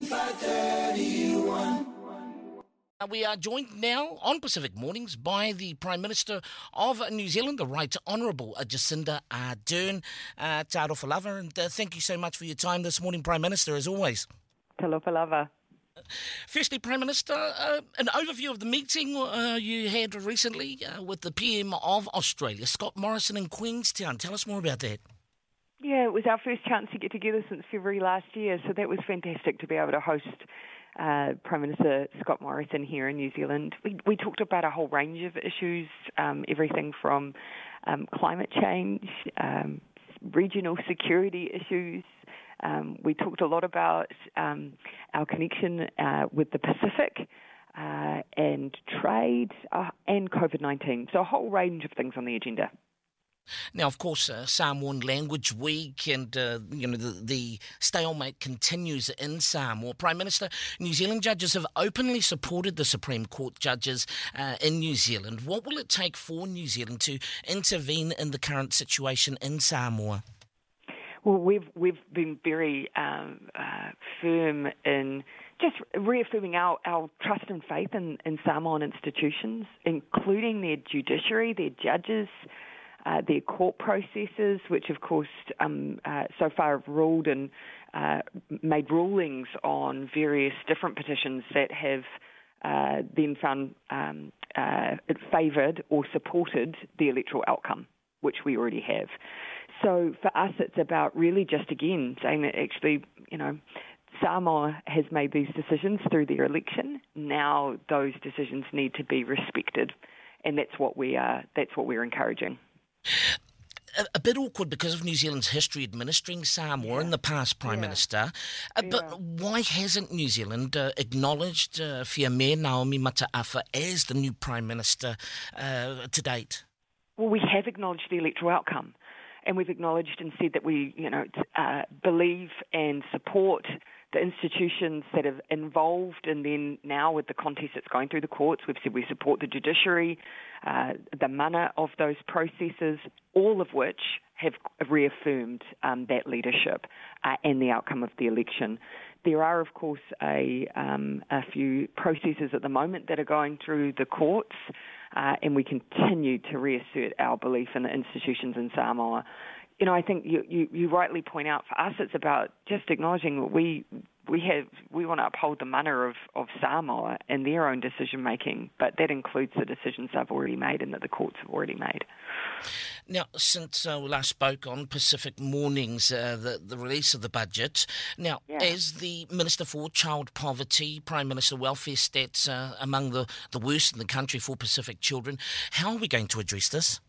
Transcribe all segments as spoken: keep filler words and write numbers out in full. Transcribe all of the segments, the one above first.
five thirty-one. We are joined now on Pacific Mornings by the Prime Minister of New Zealand, the Right Honourable Jacinda Ardern. Uh, Tārofa lava, and uh, thank you so much for your time this morning, Prime Minister, as always. Talofa lava. Firstly, Prime Minister, uh, an overview of the meeting uh, you had recently uh, with the P M of Australia, Scott Morrison, in Queenstown. Tell us more about that. Yeah, it was our first chance to get together since February last year, so that was fantastic to be able to host uh, Prime Minister Scott Morrison here in New Zealand. We, we talked about a whole range of issues, um, everything from um, climate change, um, regional security issues. Um, we talked a lot about um, our connection uh, with the Pacific uh, and trade uh, and COVID nineteen. So a whole range of things on the agenda. Now, of course, uh, Samoan Language Week and, uh, you know, the, the stalemate continues in Samoa. Prime Minister, New Zealand judges have openly supported the Supreme Court judges uh, in New Zealand. What will it take for New Zealand to intervene in the current situation in Samoa? Well, we've we've been very um, uh, firm in just reaffirming our, our trust and faith in, in Samoan institutions, including their judiciary, their judges, Uh, their court processes, which of course um, uh, so far have ruled and uh, made rulings on various different petitions that have uh, then found um, uh, favoured or supported the electoral outcome, which we already have. So for us, it's about really just again saying that actually, you know, Samoa has made these decisions through their election. Now those decisions need to be respected, and that's what we are. That's what we're encouraging. A, a bit awkward because of New Zealand's history administering Samoa yeah. in the past, Prime yeah. Minister. Uh, but yeah. why hasn't New Zealand uh, acknowledged uh, Fiame Naomi Mataafa as the new Prime Minister uh, to date? Well, we have acknowledged the electoral outcome, and we've acknowledged and said that we, you know, uh, believe and support the institutions that have involved, and then now with the contest that's going through the courts, we've said we support the judiciary, uh, the mana of those processes, all of which have reaffirmed um, that leadership uh, and the outcome of the election. There are, of course, a, um, a few processes at the moment that are going through the courts, uh, and we continue to reassert our belief in the institutions in Samoa. You know, I think you, you, you rightly point out, for us it's about just acknowledging that we we have we want to uphold the mana of, of Samoa and their own decision making, but that includes the decisions they've already made and that the courts have already made. Now, since uh, we last spoke on Pacific Mornings, uh, the, the release of the budget, now, yeah. as the Minister for Child Poverty, Prime Minister Welfare stats uh, among the, the worst in the country for Pacific children, how are we going to address this?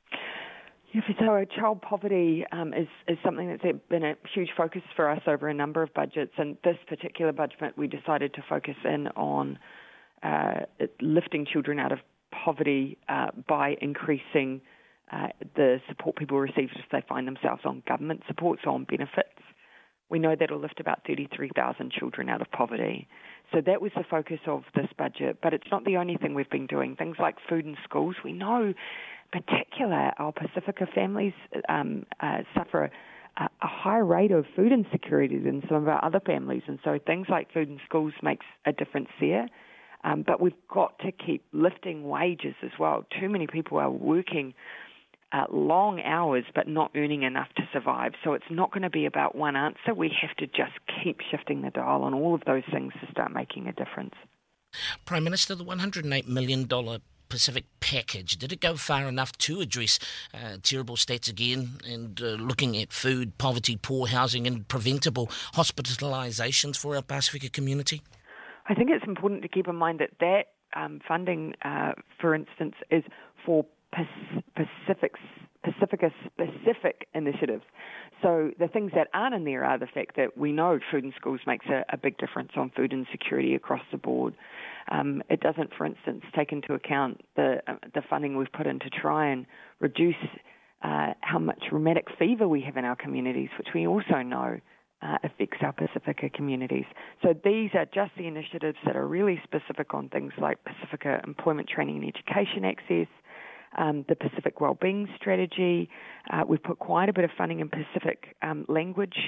Yeah, so child poverty um, is, is something that's been a huge focus for us over a number of budgets, and this particular budget we decided to focus in on uh, lifting children out of poverty uh, by increasing uh, the support people receive if they find themselves on government support, so on benefits. We know that will lift about thirty-three thousand children out of poverty. So that was the focus of this budget, but it's not the only thing we've been doing. Things like food in schools, we know particular our Pacifica families um, uh, suffer a, a higher rate of food insecurity than some of our other families, and so things like food in schools makes a difference there. Um, but we've got to keep lifting wages as well. Too many people are working uh, long hours but not earning enough to survive, so it's not going to be about one answer. We have to just keep shifting the dial on all of those things to start making a difference. Prime Minister, the one hundred eight million dollars Pacific package, did it go far enough to address uh, terrible stats again and uh, looking at food, poverty, poor housing and preventable hospitalisations for our Pacifica community? I think it's important to keep in mind that that um, funding, uh, for instance, is for Pacific, Pacifica-specific initiatives. So the things that aren't in there are the fact that we know food in schools makes a, a big difference on food insecurity across the board. Um, it doesn't, for instance, take into account the uh, the funding we've put in to try and reduce uh, how much rheumatic fever we have in our communities, which we also know uh, affects our Pacifica communities. So these are just the initiatives that are really specific on things like Pacifica employment training and education access, Um, the Pacific Wellbeing Strategy. Uh, we've put quite a bit of funding in Pacific um, language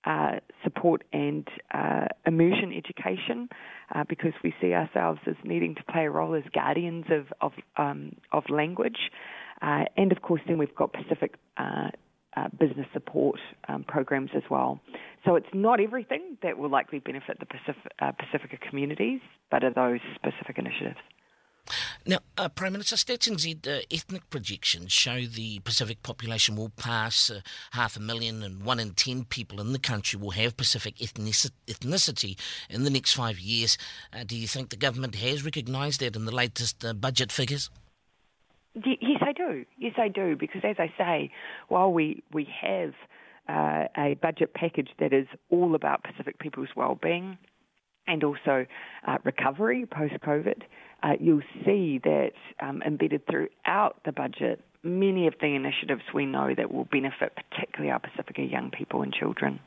uh, support and uh, immersion education, uh, because we see ourselves as needing to play a role as guardians of of, um, of language. Uh, and of course, then we've got Pacific uh, uh, business support um, programs as well. So it's not everything that will likely benefit the Pacific, uh, Pacifica communities, but are those specific initiatives. Now, uh, Prime Minister, Stats N Z uh, ethnic projections show the Pacific population will pass uh, half a million, and one in ten people in the country will have Pacific ethnici- ethnicity in the next five years. Uh, do you think the government has recognised that in the latest uh, budget figures? Yes, I do. Yes, I do. Because as I say, while we, we have uh, a budget package that is all about Pacific people's well-being and also uh, recovery post-COVID, uh, you'll see that um, embedded throughout the budget, many of the initiatives we know that will benefit particularly our Pacifica young people and children.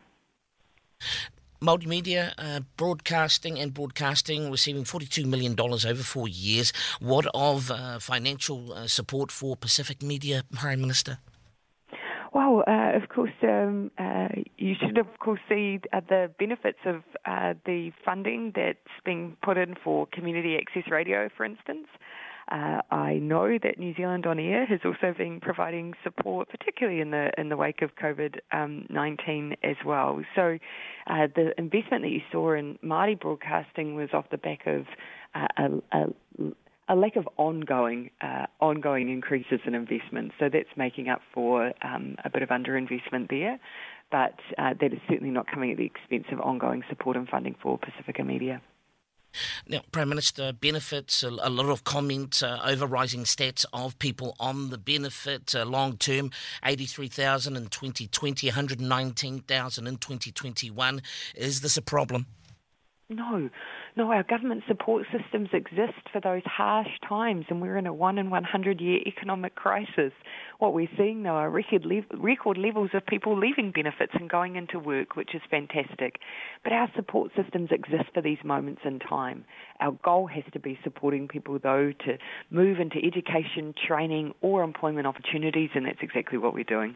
Multimedia, uh, broadcasting and broadcasting receiving forty-two million dollars over four years. What of uh, financial uh, support for Pacific media, Prime Minister? Well, uh, of course, um, uh, you should, of course, see uh, the benefits of uh, the funding that's being put in for community access radio, for instance. Uh, I know that New Zealand On Air has also been providing support, particularly in the in the wake of COVID nineteen as well. So uh, the investment that you saw in Māori broadcasting was off the back of uh, a, a a lack of ongoing uh, ongoing increases in investment. So that's making up for um, a bit of underinvestment there, but uh, that is certainly not coming at the expense of ongoing support and funding for Pacifica Media. Now, Prime Minister, benefits, a, a lot of comments uh, over rising stats of people on the benefit uh, long term, eighty-three thousand in twenty twenty, one hundred nineteen thousand in twenty twenty-one. Is this a problem? No, no, our government support systems exist for those harsh times, and we're in a one in one hundred year economic crisis. What we're seeing, though, are record, le- record levels of people leaving benefits and going into work, which is fantastic. But our support systems exist for these moments in time. Our goal has to be supporting people, though, to move into education, training, or employment opportunities, and that's exactly what we're doing.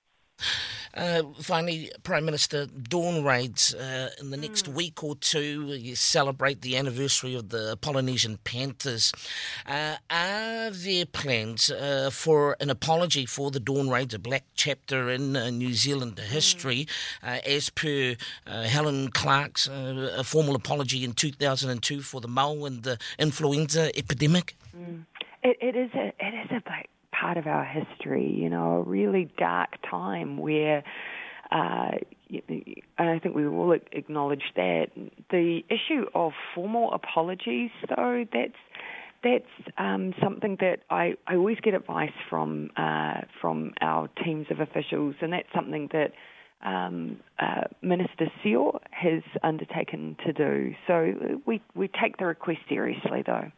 Uh, finally, Prime Minister, dawn raids uh, in the next mm. week or two. You celebrate the anniversary of the Polynesian Panthers. Uh, are there plans uh, for an apology for the dawn raids, a black chapter in uh, New Zealand history, mm. uh, as per uh, Helen Clark's uh, a formal apology in two thousand two for the Mau and the influenza epidemic? Mm. It, it is a it is a black part of our history, you know, a really dark time where, uh, and I think we all acknowledge that. The issue of formal apologies, though, that's that's um, something that I, I always get advice from uh, from our teams of officials, and that's something that um, uh, Minister Seo has undertaken to do. So we, we take the request seriously, though.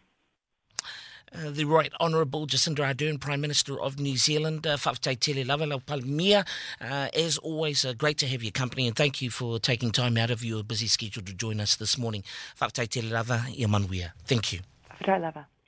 Uh, the Right Honourable Jacinda Ardern, Prime Minister of New Zealand. Uh, Whawhitei tele lava lau palmia. Uh, as always, uh, great to have your company, and thank you for taking time out of your busy schedule to join us this morning. Whawhitei tele lava, ia manuia. Thank you. Whawhitei lava.